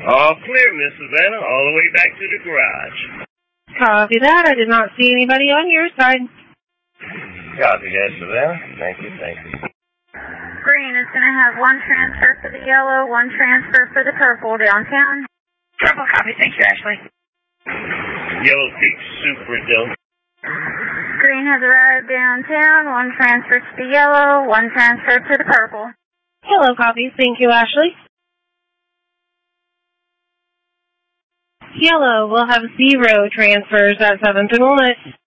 All clear, Miss Savannah, all the way back to the garage. Copy that. I did not see anybody on your side. Copy that, Savannah. Thank you. Green is going to have one transfer for the yellow, one transfer for the purple downtown. Purple copy. Thank you, Ashley. Yellow Peak Super Delta. Green has arrived downtown, one transfer to the yellow, one transfer to the purple. Hello, copy. Thank you, Ashley. Yellow will have 0 transfers at 7th and Walnut.